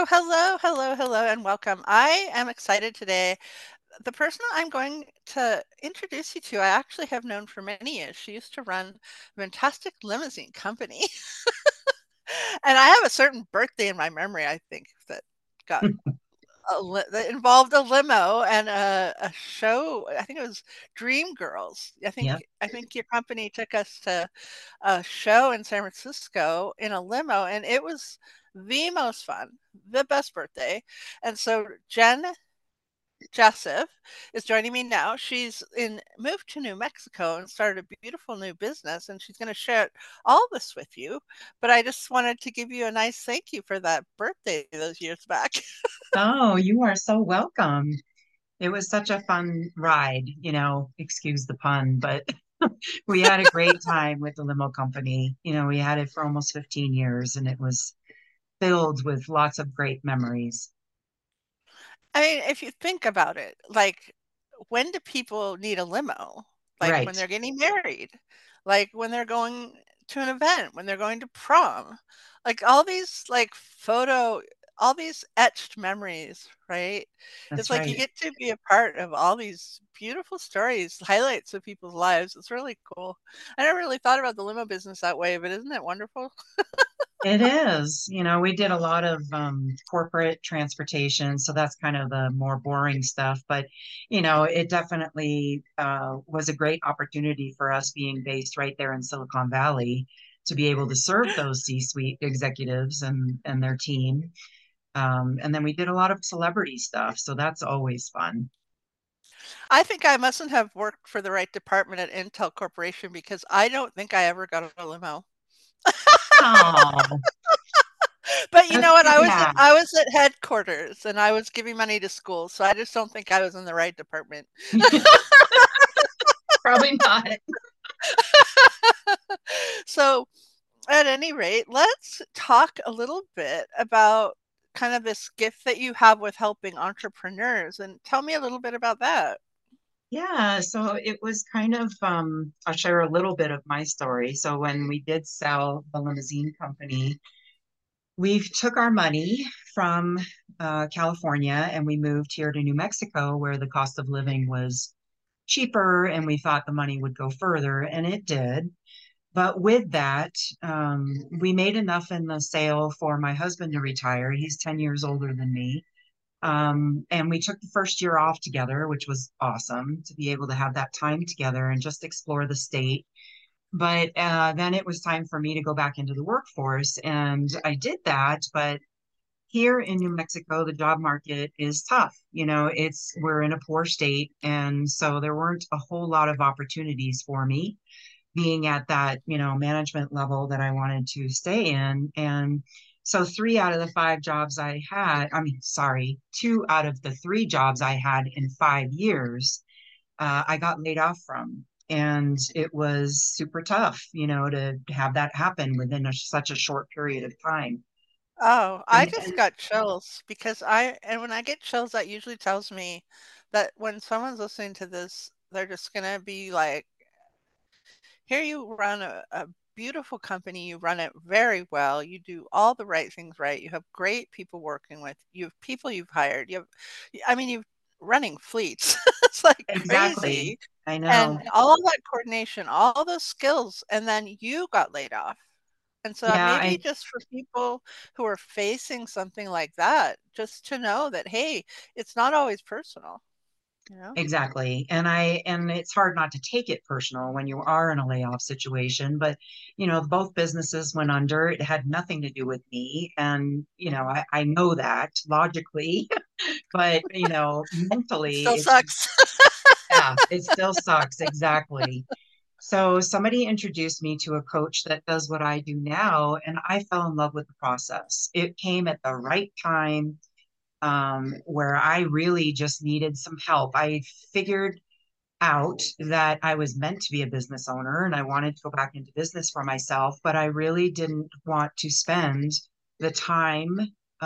Hello, and welcome. I am excited today. The person I'm going to introduce you to, I actually have known for many years. She used to run a fantastic limousine company. And I have a certain birthday in my memory, I think, that got that involved a limo and a show. I think it was Dream Girls. I Yeah. think I think your company took us to a show in San Francisco in a limo, and it was the most fun, the best birthday. And so Jen Joseph is joining me now. She's in moved to New Mexico and started a beautiful new business, and she's going to share all this with you. But I just wanted to give you a nice thank you for that birthday those years back. Oh, you are so welcome. It was such a fun ride, excuse the pun, but we had a great time with the limo company. We had it for almost 15 years and it was filled with lots of great memories. I mean, if you think about it, like, when do people need a limo? Like, when Right. they're getting married, like, when they're going to an event, when they're going to prom, like, all these etched memories, right? It's That's like you right. get to be a part of all these beautiful stories, highlights of people's lives. It's really cool. I never really thought about the limo business that way, but isn't it wonderful? It is. We did a lot of corporate transportation, so that's kind of the more boring stuff. But, it definitely was a great opportunity for us being based right there in Silicon Valley to be able to serve those C-suite executives and their team. And then we did a lot of celebrity stuff, so that's always fun. I think I mustn't have worked for the right department at Intel Corporation because I don't think I ever got a limo. Oh, But you that's know what? too bad. I was at headquarters and I was giving money to schools, so I just don't think I was in the right department. Probably not. So, at any rate, let's talk a little bit about kind of this gift that you have with helping entrepreneurs and tell me a little bit about that. Yeah, so it was kind of, I'll share a little bit of my story. So when we did sell the limousine company, we took our money from California and we moved here to New Mexico where the cost of living was cheaper and we thought the money would go further, and it did. But with that, we made enough in the sale for my husband to retire. He's 10 years older than me. And we took the first year off together, which was awesome to be able to have that time together and just explore the state. But then it was time for me to go back into the workforce, and I did that. But here in New Mexico, the job market is tough. We're in a poor state, and so there weren't a whole lot of opportunities for me being at that, management level that I wanted to stay in. And so three out of the five jobs I had, I mean, sorry, two out of the three jobs I had in 5 years, I got laid off from. And it was super tough, to have that happen within such a short period of time. Oh, I just And got chills because and when I get chills, that usually tells me that when someone's listening to this, they're just gonna be like, here you run a beautiful company, you run it very well, you do all the right things right, you have great people working with, you have people you've hired, I mean, you've running fleets. It's like exactly, crazy. I And know. all that coordination, all those skills, and then you got laid off. And so Yeah, maybe I just for people who are facing something like that, just to know that, hey, it's not always personal, you know? Exactly. And it's hard not to take it personal when you are in a layoff situation. But, both businesses went under. It had nothing to do with me. And, I know that logically, but, It mentally, still sucks. yeah, it still sucks. Exactly. So somebody introduced me to a coach that does what I do now, and I fell in love with the process. It came at the right time, where I really just needed some help. I figured out that I was meant to be a business owner and I wanted to go back into business for myself, but I really didn't want to spend the time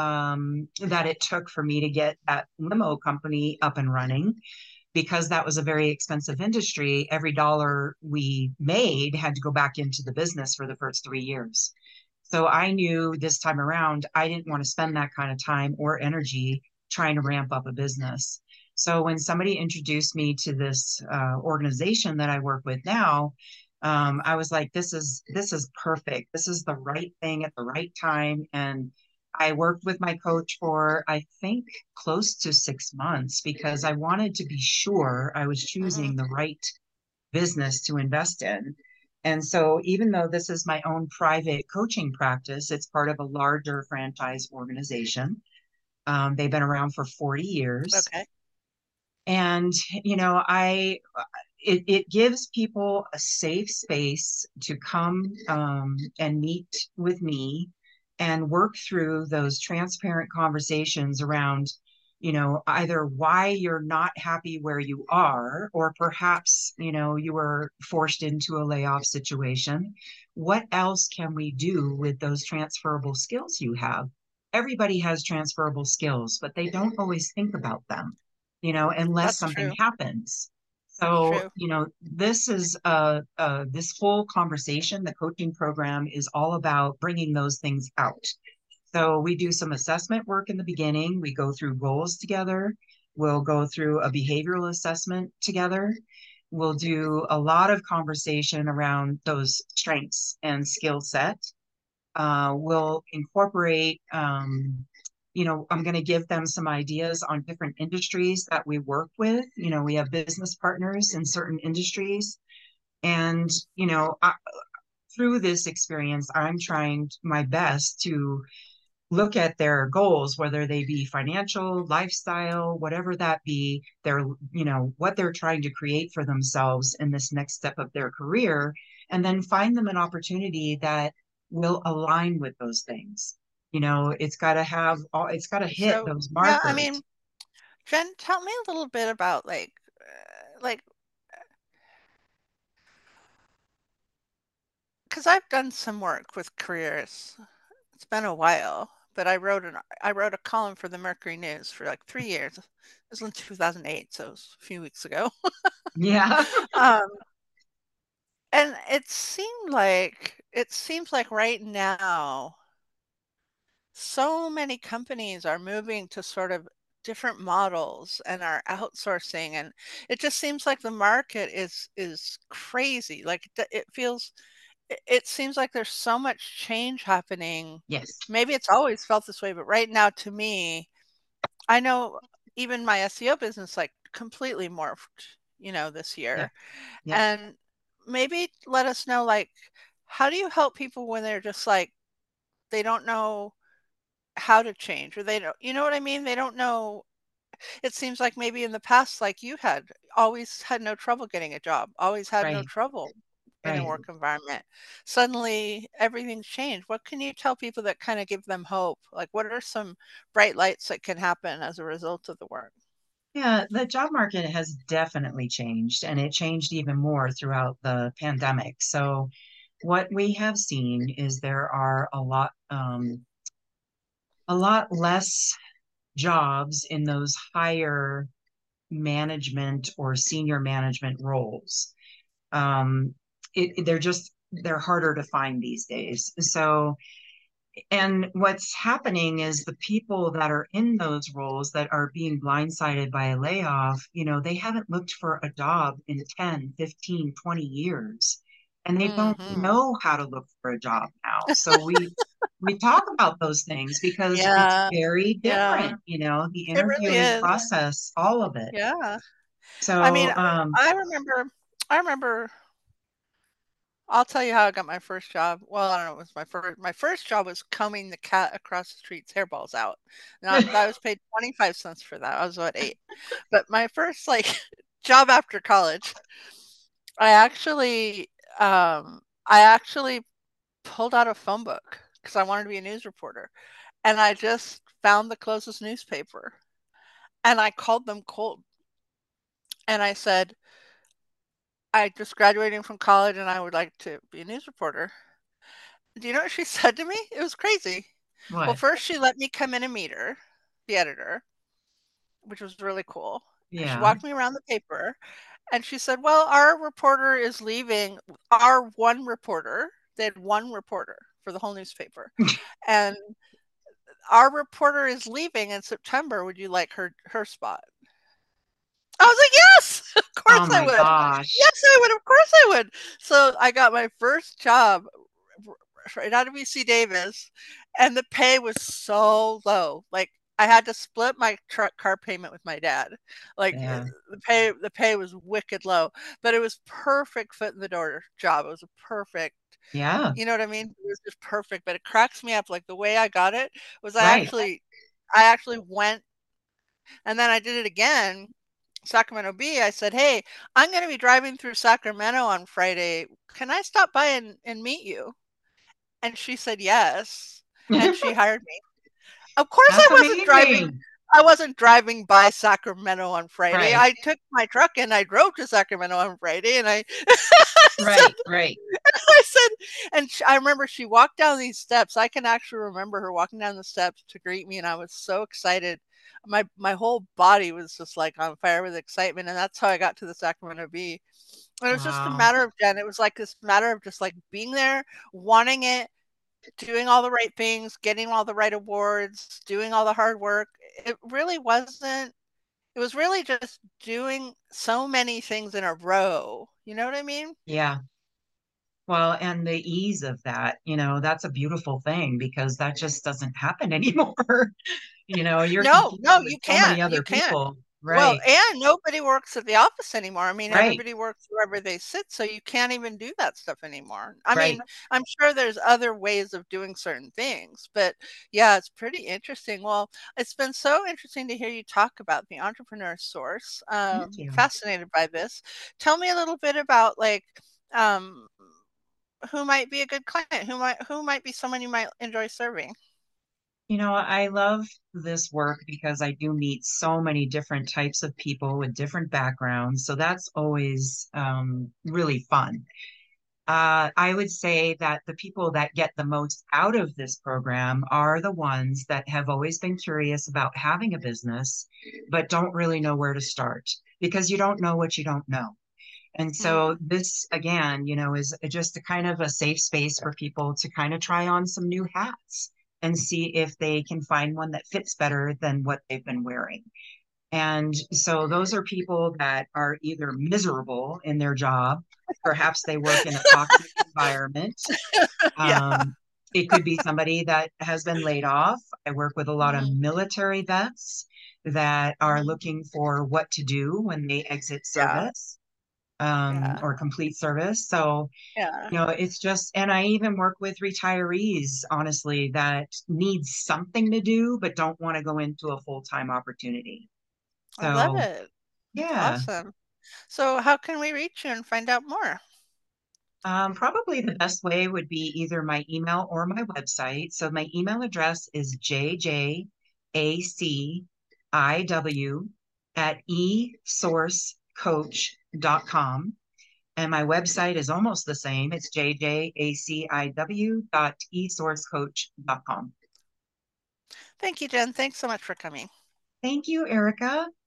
that it took for me to get that limo company up and running, because that was a very expensive industry. Every dollar we made had to go back into the business for the first 3 years. So I knew this time around, I didn't want to spend that kind of time or energy trying to ramp up a business. So when somebody introduced me to this organization that I work with now, I was like, this is perfect. This is the right thing at the right time. And I worked with my coach for, I think, close to 6 months because I wanted to be sure I was Mhm. choosing the right business to invest in. And so, even though this is my own private coaching practice, it's part of a larger franchise organization. They've been around for 40 years. Okay. And, you know, it gives people a safe space to come and meet with me and work through those transparent conversations around, either why you're not happy where you are, or perhaps, you were forced into a layoff situation. What else can we do with those transferable skills you have? Everybody has transferable skills, but they don't always think about them, unless That's something true. happens. That's So, true. this is this whole conversation, the coaching program is all about bringing those things out. So we do some assessment work in the beginning. We go through goals together. We'll go through a behavioral assessment together. We'll do a lot of conversation around those strengths and skill set. We'll incorporate, I'm going to give them some ideas on different industries that we work with. We have business partners in certain industries. And, through this experience, I'm trying my best to look at their goals, whether they be financial, lifestyle, whatever that be, what they're trying to create for themselves in this next step of their career, and then find them an opportunity that will align with those things. It's got to hit So, those yeah, I markers. mean, Jen, tell me a little bit about like, because I've done some work with careers. It's been a while, but I wrote a column for the Mercury News for like 3 years. It was in 2008, so it was a few weeks ago. Yeah. Um, and it seems like right now, so many companies are moving to sort of different models and are outsourcing, and it just seems like the market is crazy. Like it feels it seems like there's so much change happening. Yes. Maybe it's always felt this way, but right now to me, I know even my SEO business like completely morphed, this Yep. year. Yep. And maybe let us know like how do you help people when they're just like they don't know how to change or they don't, you know what I mean? They don't know. It seems like maybe in the past like you had always had no trouble getting a job, always had no Right. trouble in a Right. work environment. Suddenly everything's changed. What can you tell people that kind of give them hope? Like what are some bright lights that can happen as a result of the work? Yeah, the job market has definitely changed, and it changed even more throughout the pandemic. So, what we have seen is there are a lot less jobs in those higher management or senior management roles. Um, they're harder to find these days. So, and what's happening is the people that are in those roles that are being blindsided by a layoff, they haven't looked for a job in 10, 15, 20 years. And they don't Mhm. know how to look for a job now. So we talk about those things because it's Yeah. very Yeah. different, the It really interviewing is. process, all of it. Yeah. I mean, So I remember I remember I'll tell you how I got my first job. Well, I don't know, it was my first job was combing the cat across the street's hairballs out. Now, I was paid 25 cents for that. I was what, 8. But my first, like, job after college, I actually, I actually pulled out a phone book because I wanted to be a news reporter, and I just found the closest newspaper, and I called them cold, and I said, "I just graduating from college, and I would like to be a news reporter." Do you know what she said to me? It was crazy. Well, what? first she let me come in and meet her, the editor, which was really cool. And she Yeah. walked me around the paper and she said, "Well, our reporter is leaving. Our one reporter." They had one reporter. for the whole newspaper. And our reporter is leaving in September. Would you like her spot? I was like, yes, of Oh course I my would. gosh. Yes, I would. Of course I would. So I got my first job right out of UC Davis, and the pay was so low. Like I had to split my truck car payment with my dad. Like Yeah. the pay was wicked low, but it was perfect foot in the door job. It was a perfect, Yeah. you know what I mean? It was just perfect. But it cracks me up. Like the way I got it was Right. I actually went and then I did it again Sacramento Bee, I said, "Hey, I'm gonna be driving through Sacramento on Friday. Can I stop by and meet you?" And she said, "Yes." And she hired me. Of course, That's amazing. I wasn't driving by Sacramento on Friday. Right. I took my truck and I drove to Sacramento on Friday, and I so Right. Right. I said, and I remember she walked down these steps. I can actually remember her walking down the steps to greet me, and I was so excited. My whole body was just like on fire with excitement, and that's how I got to the Sacramento Bee. And it was just a Wow. matter of Jen. It was like this matter of just like being there, wanting it, doing all the right things, getting all the right awards, doing all the hard work. It really wasn't. It was really just doing so many things in a row. You know what I mean? Yeah. Well, and the ease of that, that's a beautiful thing because that just doesn't happen anymore. You're No, competing no, with you so many can't, you other can't. people. Well, Right. and nobody works at the office anymore. I mean, Right. everybody works wherever they sit, so you can't even do that stuff anymore. I mean, Right. I'm sure there's other ways of doing certain things, but yeah, it's pretty interesting. Well, it's been so interesting to hear you talk about the entrepreneur source. Thank you. Fascinated by this. Tell me a little bit about like um, who might be a good client, who might be someone you might enjoy serving. I love this work because I do meet so many different types of people with different backgrounds. So that's always really fun. I would say that the people that get the most out of this program are the ones that have always been curious about having a business, but don't really know where to start because you don't know what you don't know. And so Mhm. this again, is just a kind of a safe space for people to kind of try on some new hats and see if they can find one that fits better than what they've been wearing. And so those are people that are either miserable in their job, perhaps they work in a toxic environment. Yeah. Um, it could be somebody that has been laid off. I work with a lot of Mhm. military vets that are Mhm. looking for what to do when they exit Yeah. service Yeah. or complete service. So, Yeah. it's just, and I even work with retirees, honestly, that need something to do, but don't want to go into a full-time opportunity. I love So, it. That's yeah, awesome. So how can we reach you and find out more? probably the best way would be either my email or my website. So my email address is jjaciw at esourcecoach.com. And my website is almost the same. It's jjaciw.esourcecoach.com. Thank you, Jen. Thanks so much for coming. Thank you, Erica.